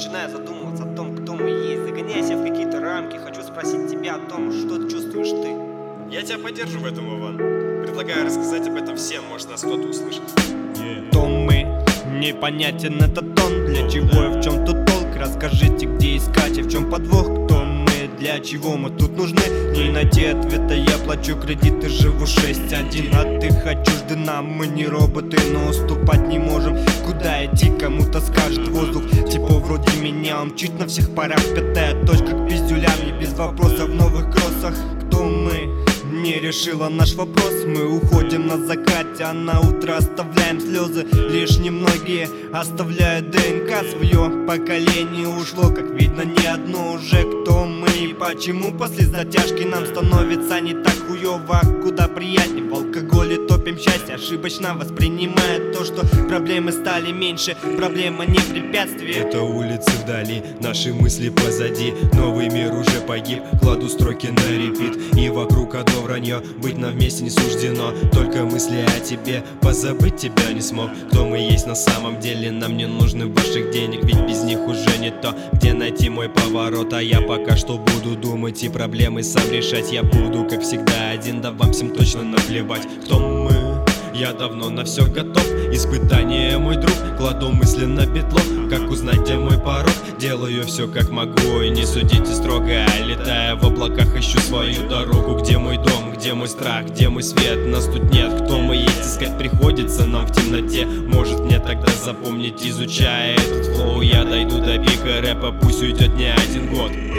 начинаю задумываться о том, кто мы есть. Загоняя себя в какие-то рамки, хочу спросить тебя о том, что чувствуешь ты. Я тебя поддержу в этом, Иван. Предлагаю рассказать об этом всем, может нас кто-то услышит. Кто мы? Непонятен этот тон. Для чего и в чем тут толк? Расскажите, где искать и в чем подвох. Кто мы? Для чего мы тут нужны? Не найти ответа, я плачу кредиты, живу 6-1. А ты отчуждена, мы не роботы, но уступать не можем. Куда идти, кому-то скажет воздух. Типа вроде меня, он мчит на всех парах. Пятая точка к пиздюлям, не без вопросов в новых кроссах. Кто мы? Не решила наш вопрос. Мы уходим на закате, а на утро оставляем слезы. Лишь немногие оставляют ДНК. Свое поколение ушло, как видно, не одно уже. Кто мы и почему после затяжки нам становится не так хуёво, а куда приятнее. В алкоголе топим счастье, ошибочно воспринимая то, что проблемы стали меньше. Проблема не препятствие. Это улицы вдали, наши мысли позади. Новый мир уже погиб, кладу строки на репит. И вокруг одно вранье, быть нам вместе не суждено. Только мысли о тебе, позабыть тебя не смог. Кто мы есть на самом деле, нам не нужны ваших денег. Ведь без них уже не то, где найти мой поворот. А я пока что буду думать и проблемы сам решать. Я буду, как всегда, один, да вам всем точно наплевать. Кто мы? Я давно на все готов. Испытание, мой друг, кладу мысли на петло. Как узнать, где мой порог? Делаю все как могу и не судите строго. Летая в облаках, ищу свою дорогу. Где мой дом, где мой страх, где мой свет? Нас тут нет, кто мы есть, искать приходится нам в темноте. Может мне тогда запомнить, изучая этот флоу, я дойду до пика рэпа, пусть уйдет не один год.